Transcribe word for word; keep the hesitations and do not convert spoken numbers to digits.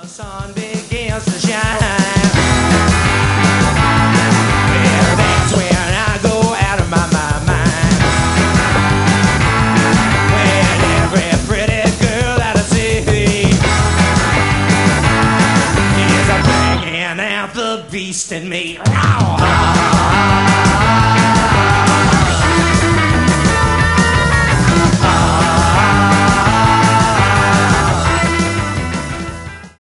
the sun begins to shine. Well, that's when I go out of my, my mind. When every pretty girl that I see is a bringing out the beast in me. Ow!